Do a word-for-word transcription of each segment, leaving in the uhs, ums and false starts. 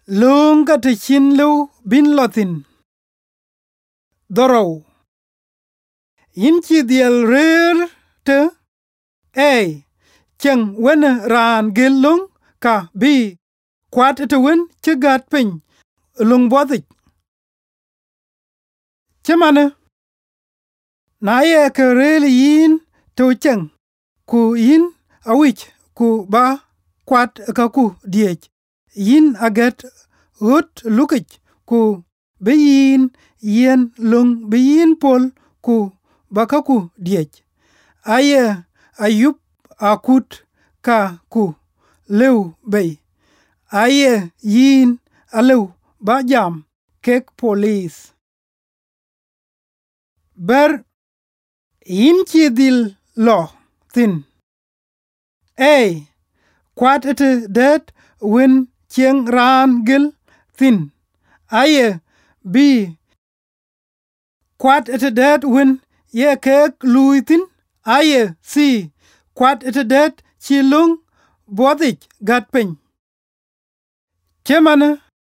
lunga te chin lu bin lotin dorow yin chi diel rer te ay cheng wen ran gel lung ka bi kwat te wen che gat pin lung bodik chemane na ye ke rel yin to cheng ku yin awich ku ba kwat ka ku diech yin aget hot lukich ku be yin yen lung be yin pol ku ba ka ku diech aye ayup akut ka ku lew bay aye yin alew ba jam kek police ber yin chi dil lo thin ay kwat ete det wen chieng ran gel thin aye bi kwat ete det wen ye kek lui thin aye si kwat ete det chi lung bodik gat pin chemane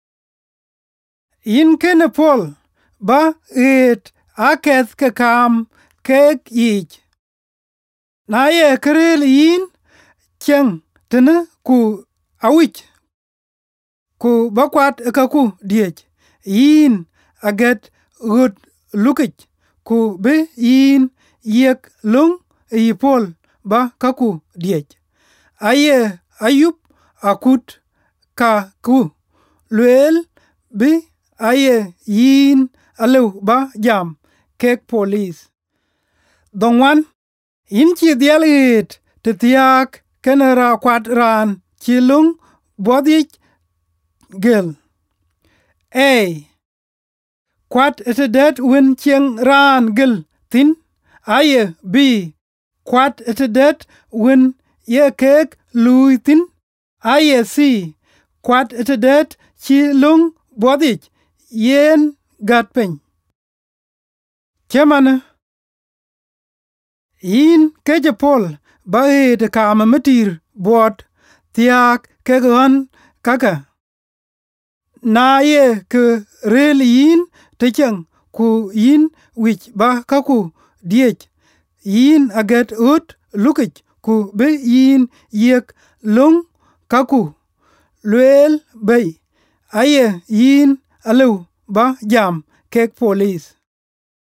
yin kene pol ba et aketh ke kam kek yich na ye krel yin cheng tene ku awich ku bakwat ka ku diech yin aget gut lukich ku be yin yek lung yi pol ba ka ku diech aye ayup akut ka ku luel be aye yin alew ba jam kek police dongwan yin chi dial it te tiak kenera kwat ran chilung bodich gel ay kwat ete det wen chieng ran gel thin aye bi kwat ete det wen ye kek lui thin aye si kwat ete det chilung bodich yen gat pin chemane yin keje pol ba ete kama metir bot tiak kegon kaka na ye ke rel yin te cheng ku yin wich ba kaku diech yin aget ut lukich ku be yin yek lung kaku luel bay aye yin alew ba jam kek police